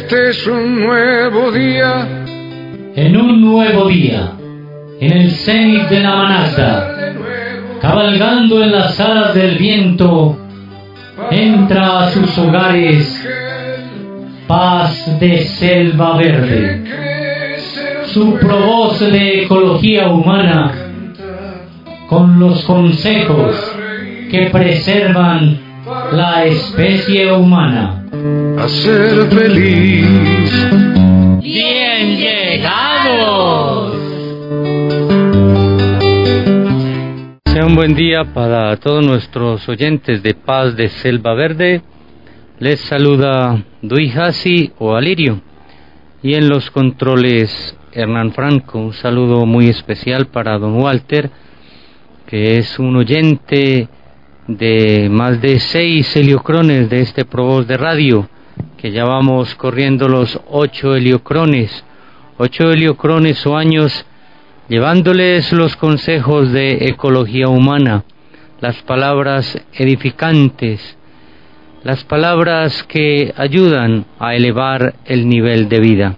Este es un nuevo día. En un nuevo día, en el cenit de la Managda, cabalgando en las alas del viento, entra a sus hogares Paz de Selva Verde. Su provoz de ecología humana, con los consejos que preservan la especie humana. A ser feliz. ¡Bien llegados! Sea un buen día para todos nuestros oyentes de Paz de Selva Verde. Les saluda Duy Hassi o Alirio, y en los controles Hernán Franco. Un saludo muy especial para don Walter, que es un oyente de más de 6 heliocrones de este provoz de radio, que ya vamos corriendo los 8 heliocrones o años, llevándoles los consejos de ecología humana, las palabras edificantes, las palabras que ayudan a elevar el nivel de vida.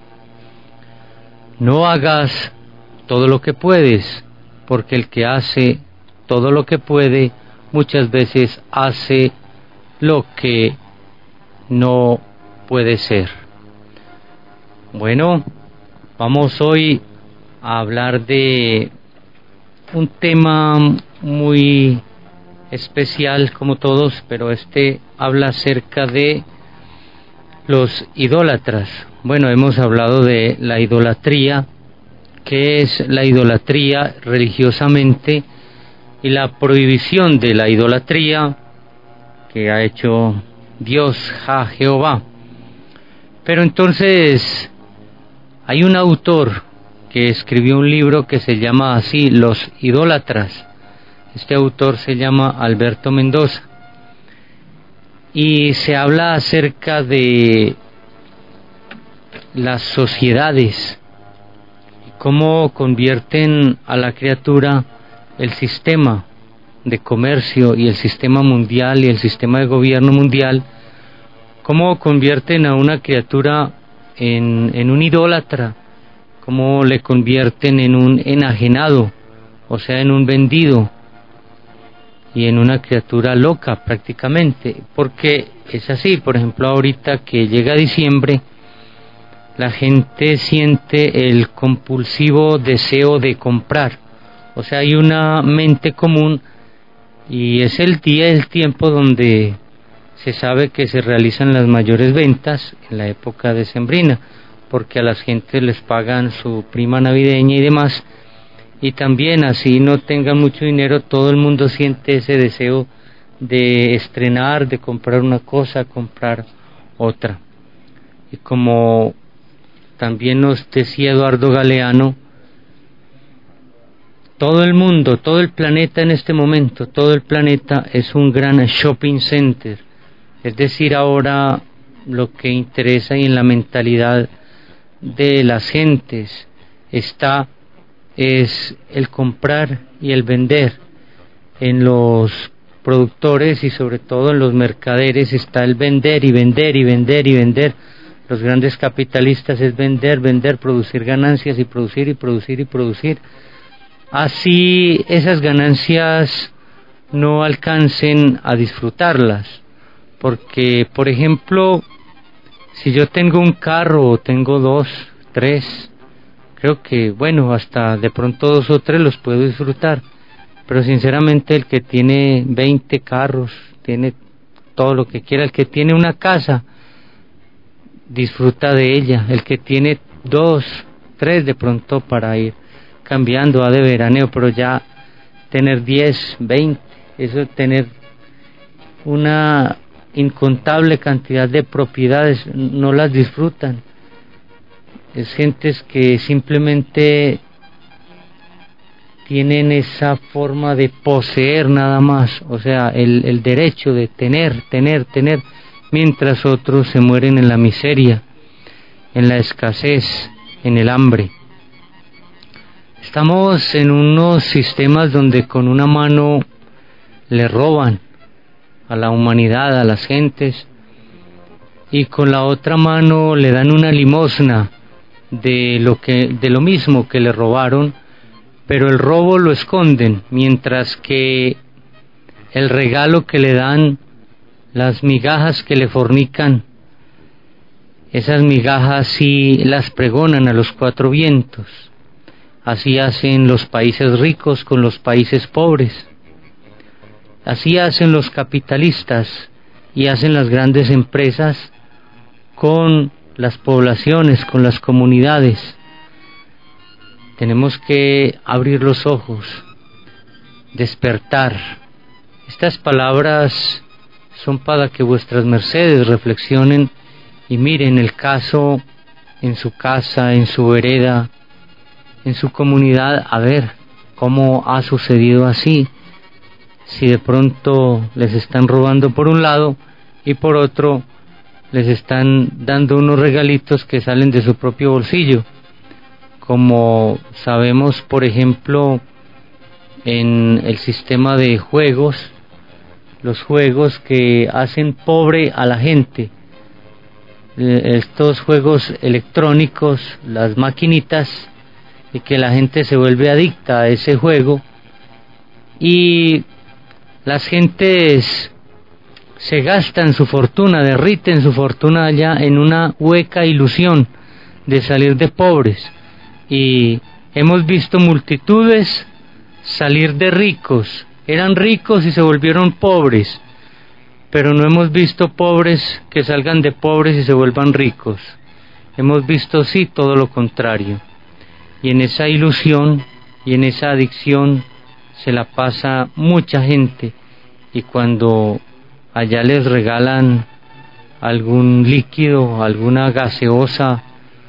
No hagas todo lo que puedes, porque el que hace todo lo que puede, muchas veces hace lo que no puede ser. Bueno, vamos hoy a hablar de un tema muy especial como todos, pero habla acerca de los idólatras. Bueno, hemos hablado de la idolatría, que es la idolatría religiosamente, y la prohibición de la idolatría que ha hecho Dios, Jehová. Pero entonces hay un autor que escribió un libro que se llama así, Los idólatras. Este autor se llama Alberto Mendoza, y se habla acerca de las sociedades, cómo convierten a la criatura el sistema de comercio y el sistema mundial y el sistema de gobierno mundial, cómo convierten a una criatura en un idólatra, cómo le convierten en un enajenado, o sea, en un vendido, y en una criatura loca prácticamente, porque es así. Por ejemplo, ahorita que llega diciembre, la gente siente el compulsivo deseo de comprar, o sea, hay una mente común, y es el tiempo donde se sabe que se realizan las mayores ventas en la época decembrina, porque a las gentes les pagan su prima navideña y demás. Y también, así no tengan mucho dinero, todo el mundo siente ese deseo de estrenar, de comprar una cosa, comprar otra. Y como también nos decía Eduardo Galeano, todo el mundo, todo el planeta en este momento, todo el planeta es un gran shopping center. Es decir, ahora lo que interesa y en la mentalidad de las gentes es el comprar y el vender. En los productores y sobre todo en los mercaderes está el vender y vender y vender y vender. Los grandes capitalistas es vender, producir ganancias y producir y producir y producir. Así esas ganancias no alcancen a disfrutarlas, porque por ejemplo, si yo tengo un carro o tengo 2, 3, creo que, bueno, hasta de pronto 2 o 3 los puedo disfrutar, pero sinceramente el que tiene 20 carros, tiene todo lo que quiera. El que tiene una casa, disfruta de ella. El que tiene 2, 3 de pronto para ir cambiando a de veraneo, pero ya tener 10, 20, eso de tener una incontable cantidad de propiedades, no las disfrutan. Es gentes que simplemente tienen esa forma de poseer nada más, o sea, el derecho de tener, mientras otros se mueren en la miseria, en la escasez, en el hambre. Estamos en unos sistemas donde con una mano le roban a la humanidad, a las gentes, y con la otra mano le dan una limosna de lo mismo que le robaron, pero el robo lo esconden, mientras que el regalo que le dan, las migajas que le fornican, esas migajas sí las pregonan a los cuatro vientos. Así hacen los países ricos con los países pobres. Así hacen los capitalistas y hacen las grandes empresas con las poblaciones, con las comunidades. Tenemos que abrir los ojos, despertar. Estas palabras son para que vuestras mercedes reflexionen y miren el caso en su casa, en su vereda, en su comunidad, a ver cómo ha sucedido así. Si de pronto les están robando por un lado y por otro les están dando unos regalitos que salen de su propio bolsillo, como sabemos, por ejemplo, en el sistema de juegos, los juegos que hacen pobre a la gente, estos juegos electrónicos, las maquinitas, y que la gente se vuelve adicta a ese juego, y las gentes se gastan su fortuna, derriten su fortuna allá en una hueca ilusión de salir de pobres, y hemos visto multitudes salir de ricos, eran ricos y se volvieron pobres, pero no hemos visto pobres que salgan de pobres y se vuelvan ricos. Hemos visto sí todo lo contrario, y en esa ilusión y en esa adicción se la pasa mucha gente, y cuando allá les regalan algún líquido, alguna gaseosa,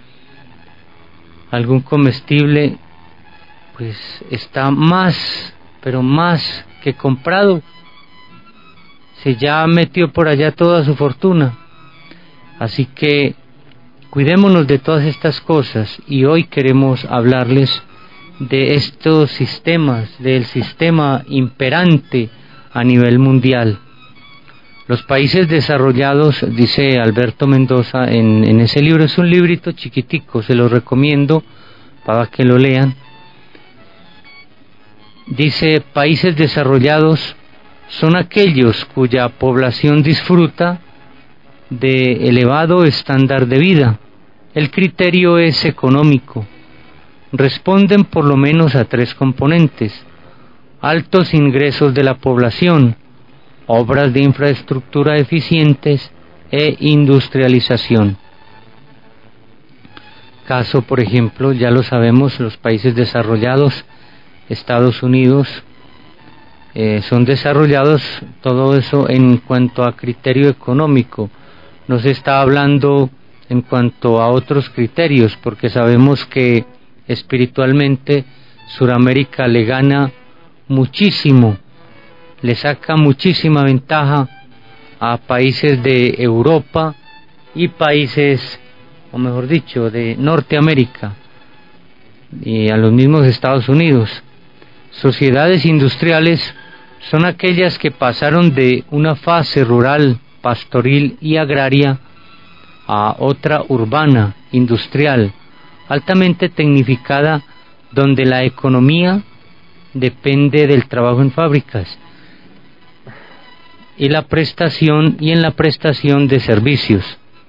algún comestible, pues está más, pero más que comprado. Se ya metió por allá toda su fortuna. Así que cuidémonos de todas estas cosas, y hoy queremos hablarles de estos sistemas, del sistema imperante a nivel mundial. Los países desarrollados, dice Alberto Mendoza en ese libro, es un librito chiquitico, se lo recomiendo para que lo lean. Dice: países desarrollados son aquellos cuya población disfruta de elevado estándar de vida. El criterio es económico. Responden por lo menos a tres componentes: altos ingresos de la población, obras de infraestructura eficientes e industrialización. Caso, por ejemplo, ya lo sabemos, los países desarrollados, Estados Unidos, son desarrollados, todo eso en cuanto a criterio económico. No se está hablando en cuanto a otros criterios, porque sabemos que espiritualmente Suramérica le gana muchísimo, le saca muchísima ventaja a países de Europa y países, o mejor dicho, de Norteamérica, y a los mismos Estados Unidos. Sociedades industriales son aquellas que pasaron de una fase rural, pastoril y agraria a otra urbana, industrial, altamente tecnificada, donde la economía depende del trabajo en fábricas y en la prestación de servicios.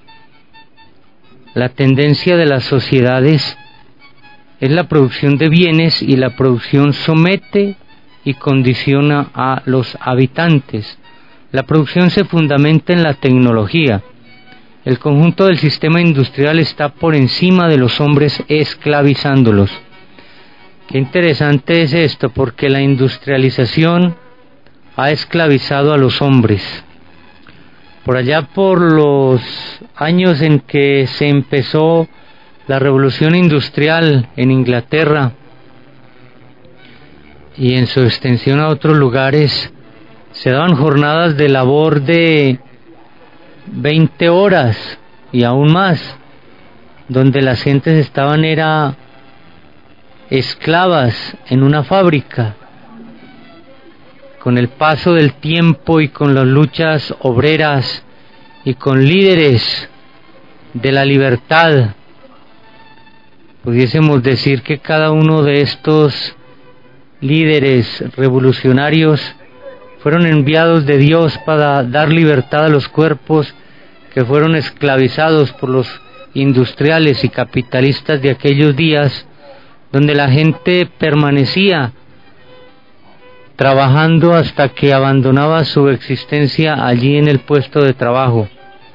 La tendencia de las sociedades es la producción de bienes, y la producción somete y condiciona a los habitantes. La producción se fundamenta en la tecnología. El conjunto del sistema industrial está por encima de los hombres, esclavizándolos. Qué interesante es esto, porque la industrialización ha esclavizado a los hombres. Por allá por los años en que se empezó la revolución industrial en Inglaterra y en su extensión a otros lugares, se daban jornadas de labor de 20 horas y aún más, donde las gentes estaban esclavas en una fábrica. Con el paso del tiempo y con las luchas obreras y con líderes de la libertad, pudiésemos decir que cada uno de estos líderes revolucionarios fueron enviados de Dios para dar libertad a los cuerpos que fueron esclavizados por los industriales y capitalistas de aquellos días, donde la gente permanecía trabajando hasta que abandonaba su existencia allí en el puesto de trabajo.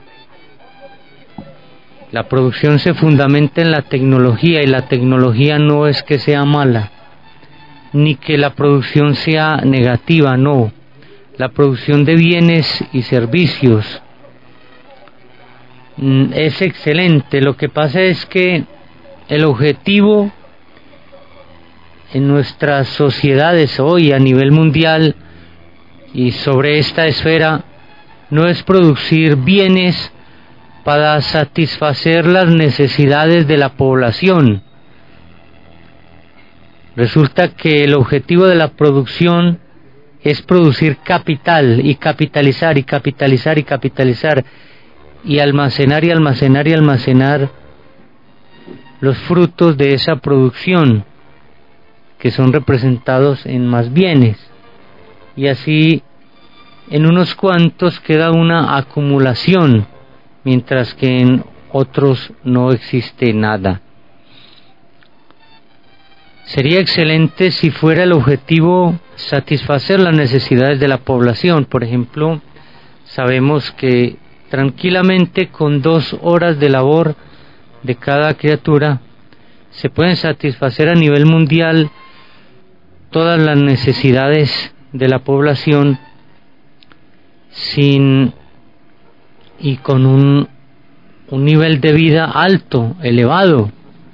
La producción se fundamenta en la tecnología, y la tecnología no es que sea mala, ni que la producción sea negativa, no. La producción de bienes y servicios es excelente. Lo que pasa es que el objetivo en nuestras sociedades hoy a nivel mundial y sobre esta esfera no es producir bienes para satisfacer las necesidades de la población. Resulta que el objetivo de la producción es producir capital y capitalizar y capitalizar y capitalizar y almacenar y almacenar y almacenar los frutos de esa producción, que son representados en más bienes, y así en unos cuantos queda una acumulación, mientras que en otros no existe nada. Sería excelente si fuera el objetivo satisfacer las necesidades de la población. Por ejemplo, sabemos que tranquilamente con 2 horas de labor de cada criatura se pueden satisfacer a nivel mundial todas las necesidades de la población y con un nivel de vida alto, elevado.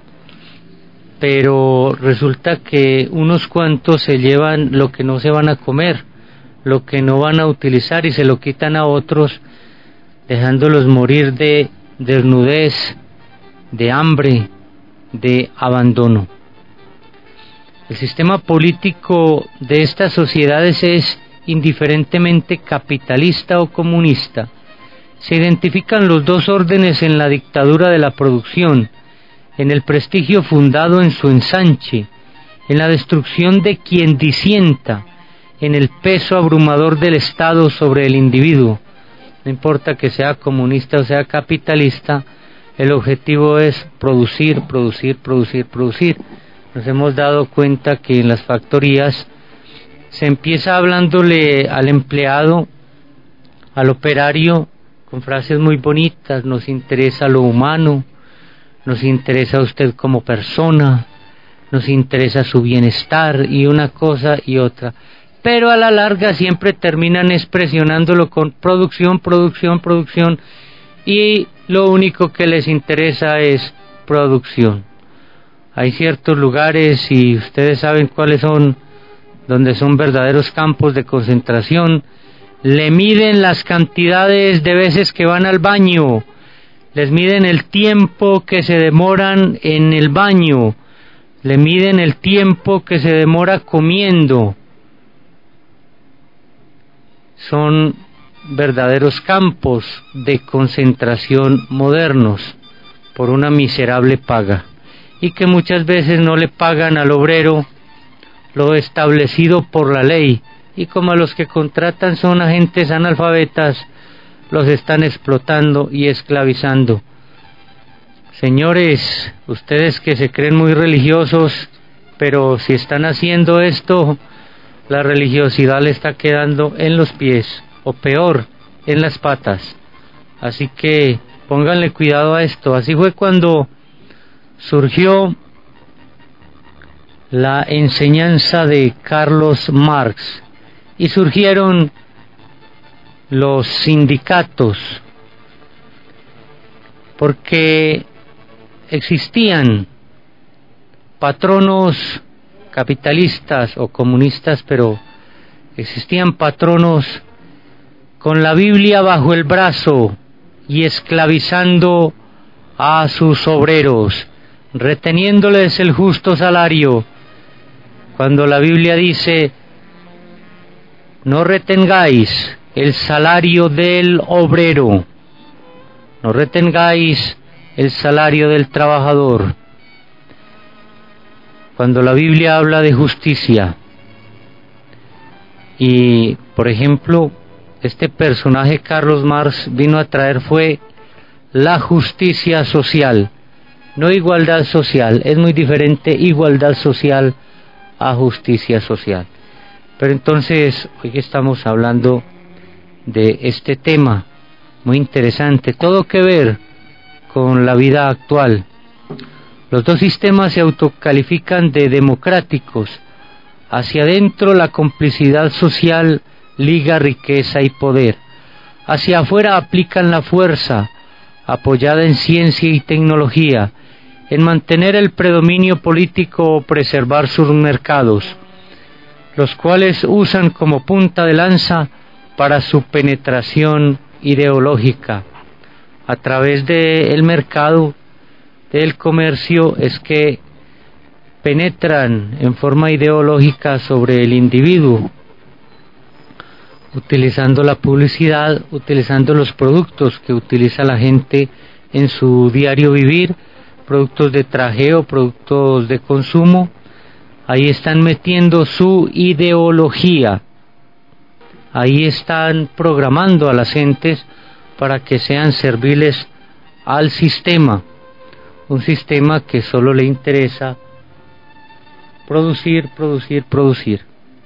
Pero resulta que unos cuantos se llevan lo que no se van a comer, lo que no van a utilizar, y se lo quitan a otros, dejándolos morir de desnudez, de hambre, de abandono. El sistema político de estas sociedades es indiferentemente capitalista o comunista. Se identifican los dos órdenes en la dictadura de la producción, en el prestigio fundado en su ensanche, en la destrucción de quien disienta, en el peso abrumador del Estado sobre el individuo. No importa que sea comunista o sea capitalista, el objetivo es producir, producir, producir, producir. Nos hemos dado cuenta que en las factorías se empieza hablándole al empleado, al operario, con frases muy bonitas: nos interesa lo humano, nos interesa usted como persona, nos interesa su bienestar, y una cosa y otra. Pero a la larga siempre terminan expresionándolo con producción, producción, producción, y lo único que les interesa es producción. Hay ciertos lugares, y ustedes saben cuáles son, donde son verdaderos campos de concentración. Le miden las cantidades de veces que van al baño, les miden el tiempo que se demoran en el baño, le miden el tiempo que se demora comiendo. Son verdaderos campos de concentración modernos por una miserable paga, y que muchas veces no le pagan al obrero lo establecido por la ley, y como a los que contratan son agentes analfabetas, los están explotando y esclavizando. Señores, ustedes que se creen muy religiosos, pero si están haciendo esto, la religiosidad le está quedando en los pies, o peor, en las patas. Así que pónganle cuidado a esto. Así fue cuando surgió la enseñanza de Carlos Marx, y surgieron los sindicatos, porque existían patronos capitalistas o comunistas, pero existían patronos con la Biblia bajo el brazo y esclavizando a sus obreros, reteniéndoles el justo salario, cuando la Biblia dice: no retengáis el salario del obrero, no retengáis el salario del trabajador. Cuando la Biblia habla de justicia, y por ejemplo, este personaje Carlos Marx vino a traer fue la justicia social, no igualdad social. Es muy diferente igualdad social a justicia social. Pero entonces, hoy estamos hablando de este tema muy interesante, todo que ver con la vida actual. Los dos sistemas se autocalifican de democráticos. Hacia adentro la complicidad social liga riqueza y poder. Hacia afuera aplican la fuerza, apoyada en ciencia y tecnología, en mantener el predominio político o preservar sus mercados, los cuales usan como punta de lanza para su penetración ideológica. A través del mercado, del comercio, es que penetran en forma ideológica sobre el individuo, utilizando la publicidad, utilizando los productos que utiliza la gente en su diario vivir, productos de trajeo, productos de consumo. Ahí están metiendo su ideología, ahí están programando a las gentes para que sean serviles al sistema, un sistema que solo le interesa producir, producir, producir.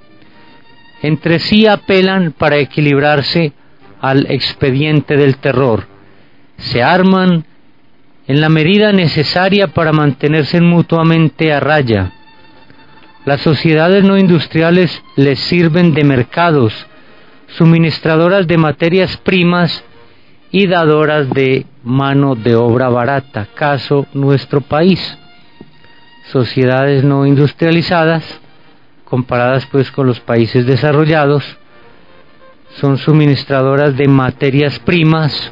Entre sí apelan para equilibrarse al expediente del terror. Se arman en la medida necesaria para mantenerse mutuamente a raya. Las sociedades no industriales les sirven de mercados, suministradoras de materias primas y dadoras de mano de obra barata, caso nuestro país. Sociedades no industrializadas, comparadas pues con los países desarrollados, son suministradoras de materias primas,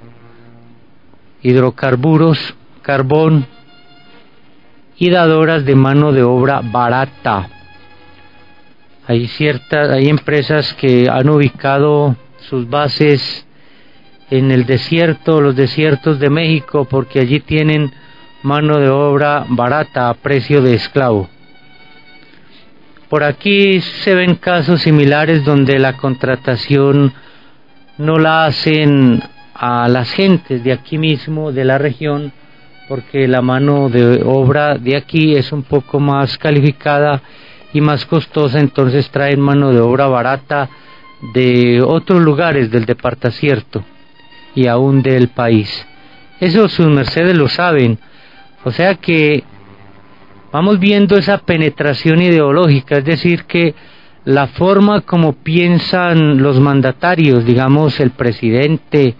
hidrocarburos, carbón, y dadoras de mano de obra barata. Hay empresas que han ubicado sus bases en el desierto, los desiertos de México, porque allí tienen mano de obra barata a precio de esclavo. Por aquí se ven casos similares donde la contratación no la hacen a las gentes de aquí mismo, de la región, porque la mano de obra de aquí es un poco más calificada y más costosa, entonces traen mano de obra barata de otros lugares del departacierto y aún del país. Eso sus mercedes lo saben. O sea que vamos viendo esa penetración ideológica, es decir, que la forma como piensan los mandatarios, digamos el presidente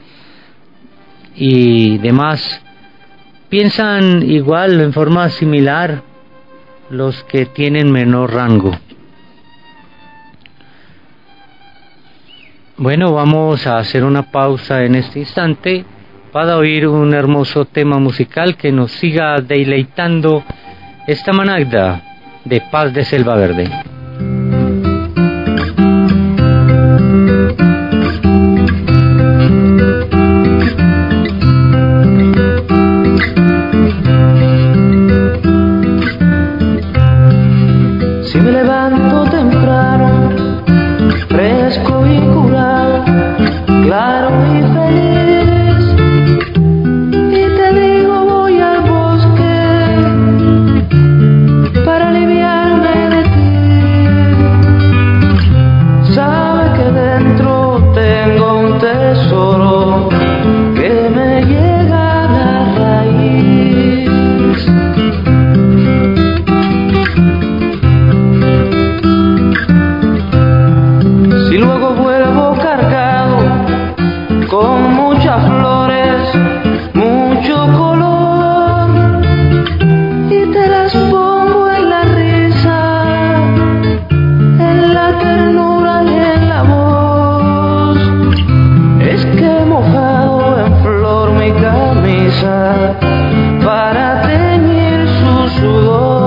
y demás, piensan igual, en forma similar, los que tienen menor rango. Bueno, vamos a hacer una pausa en este instante para oír un hermoso tema musical que nos siga deleitando esta managda de Paz de Selva Verde. Si me levanto temprano, fresco y curado, claro y feliz, y te digo voy al bosque para aliviarme de ti. Sabe que dentro tengo un tesoro que me llega a la raíz. Y luego vuelvo cargado con muchas flores, mucho color, y te las pongo en la risa, en la ternura y en la voz. Es que he mojado en flor mi camisa para teñir su sudor.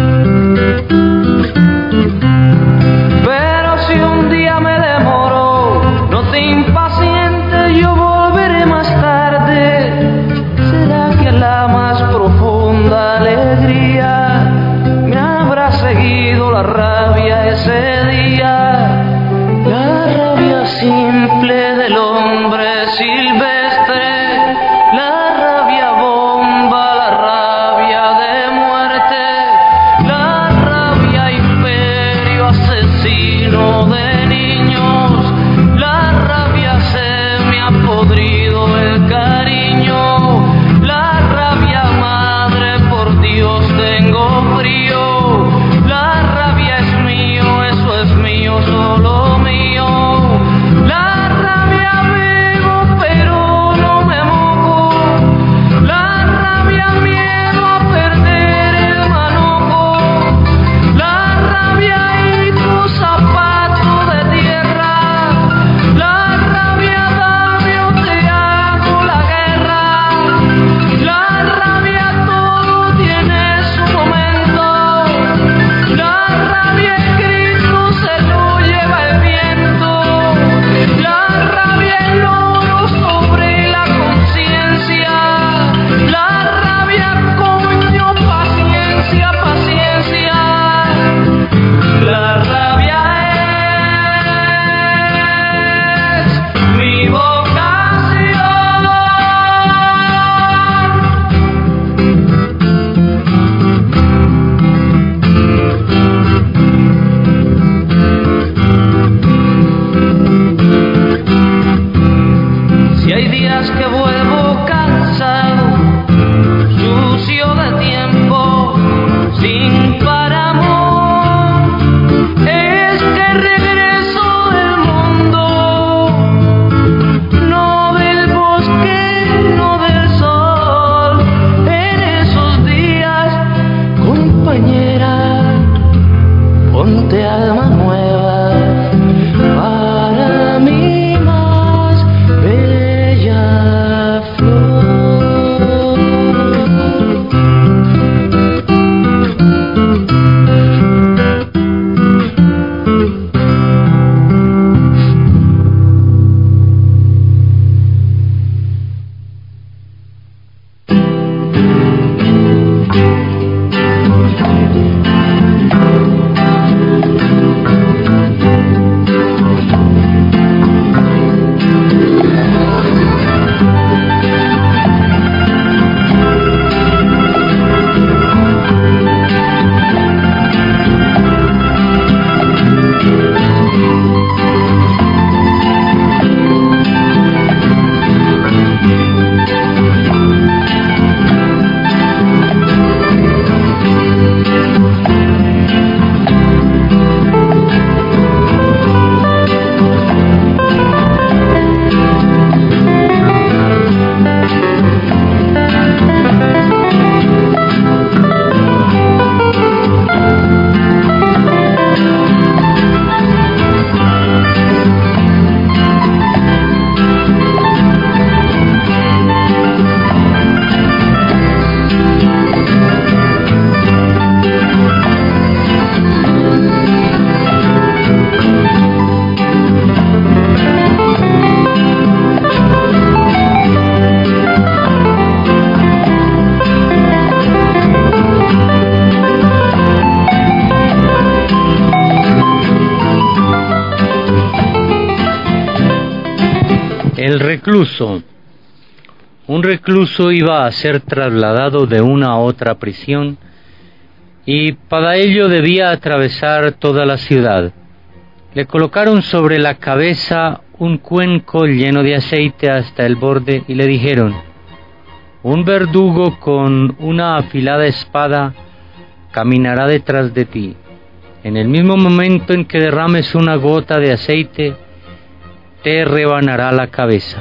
Pero si un día me demoro simple del hombre silvestre, la rabia bomba, la rabia de muerte, la rabia imperio asesino de niños, la rabia se me ha podrido el cariño, la rabia madre, por Dios tengo frío, la rabia es mío, eso es mío, solo mío. La rabia vivo pero no me mojo, la rabia miedo a perder el manojo, la rabia hijo zapato de tierra, la rabia dame o te hago la guerra, la rabia todo tiene su momento, la rabia es Cristo, se lo lleva el viento, la rabia es lodo sobre la conciencia, la rabia coño, paciencia, paciencia, la rabia es mi vocación. Si hay días que vuelvo cansado, sucio de tiempo, sin par amor, es que regreso del mundo, no del bosque, no del sol. En esos días, compañera, ponte alma nueva para mi más bella flor. El recluso. Un recluso iba a ser trasladado de una a otra prisión y para ello debía atravesar toda la ciudad. Le colocaron sobre la cabeza un cuenco lleno de aceite hasta el borde y le dijeron: un verdugo con una afilada espada caminará detrás de ti. En el mismo momento en que derrames una gota de aceite, te rebanará la cabeza.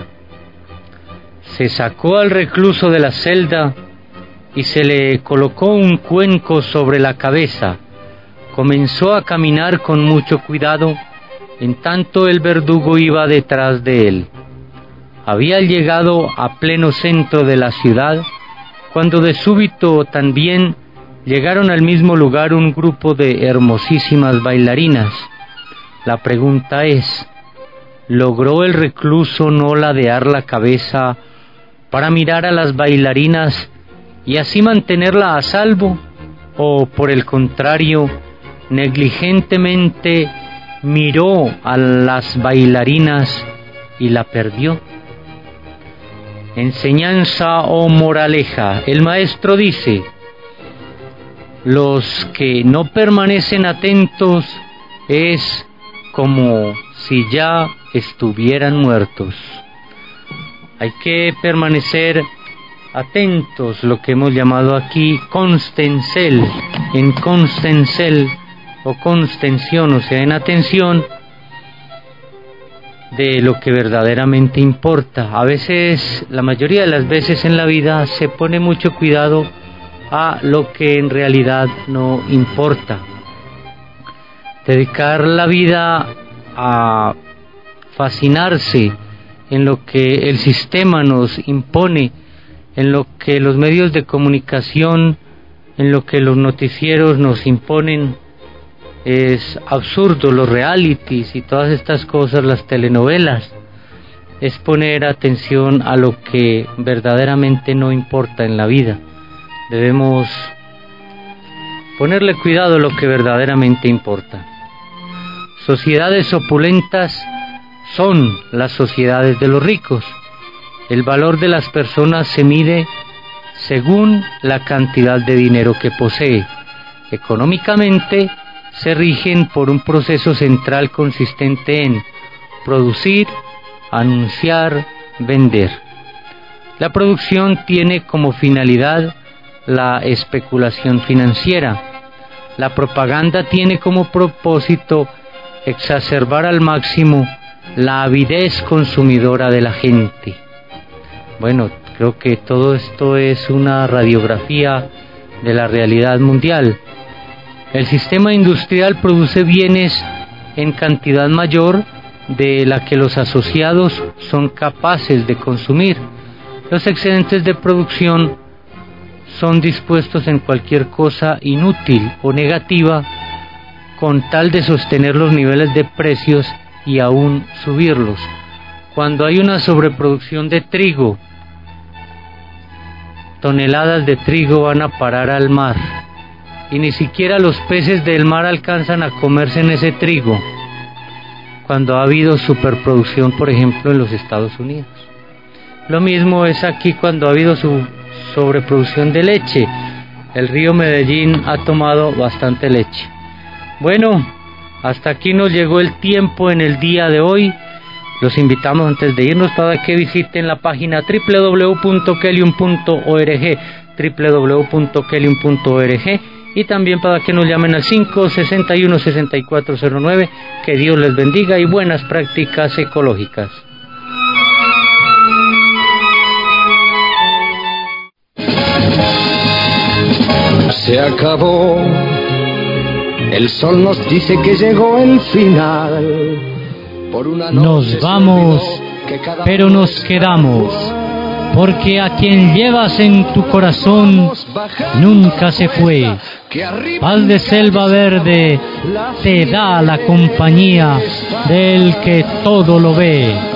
Se sacó al recluso de la celda y se le colocó un cuenco sobre la cabeza. Comenzó a caminar con mucho cuidado, en tanto el verdugo iba detrás de él. Había llegado a pleno centro de la ciudad, cuando de súbito también llegaron al mismo lugar un grupo de hermosísimas bailarinas. La pregunta es: ¿logró el recluso no ladear la cabeza para mirar a las bailarinas y así mantenerla a salvo? ¿O por el contrario, negligentemente miró a las bailarinas y la perdió. Enseñanza o moraleja. El maestro dice: los que no permanecen atentos es como si ya estuvieran muertos. Hay que permanecer atentos, lo que hemos llamado aquí constencel, en constencel o constención, o sea, en atención de lo que verdaderamente importa. A veces, la mayoría de las veces en la vida, se pone mucho cuidado a lo que en realidad no importa. Dedicar la vida a fascinarse en lo que el sistema nos impone, en lo que los medios de comunicación, en lo que los noticieros nos imponen, es absurdo. Los realities y todas estas cosas, las telenovelas, es poner atención a lo que verdaderamente no importa en la vida. Debemos ponerle cuidado a lo que verdaderamente importa. Sociedades opulentas son las sociedades de los ricos. El valor de las personas se mide según la cantidad de dinero que posee. Económicamente, se rigen por un proceso central consistente en producir, anunciar, vender. La producción tiene como finalidad la especulación financiera. La propaganda tiene como propósito exacerbar al máximo la avidez consumidora de la gente. Bueno, creo que todo esto es una radiografía de la realidad mundial. El sistema industrial produce bienes en cantidad mayor de la que los asociados son capaces de consumir. Los excedentes de producción son dispuestos en cualquier cosa inútil o negativa con tal de sostener los niveles de precios y aún subirlos. Cuando hay una sobreproducción de trigo, toneladas de trigo van a parar al mar y ni siquiera los peces del mar alcanzan a comerse en ese trigo. Cuando ha habido superproducción, por ejemplo, en los Estados Unidos. Lo mismo es aquí cuando ha habido sobreproducción de leche. El río Medellín ha tomado bastante leche. Bueno, hasta aquí nos llegó el tiempo en el día de hoy. Los invitamos, antes de irnos, para que visiten la página www.kelium.org, www.kelium.org, y también para que nos llamen al 561-6409. Que Dios les bendiga y buenas prácticas ecológicas. Se acabó. El sol nos dice que llegó el final. Por una noche Nos vamos, pero nos quedamos, porque a quien llevas en tu corazón nunca se fue. Paz de selva verde te da la compañía del que todo lo ve.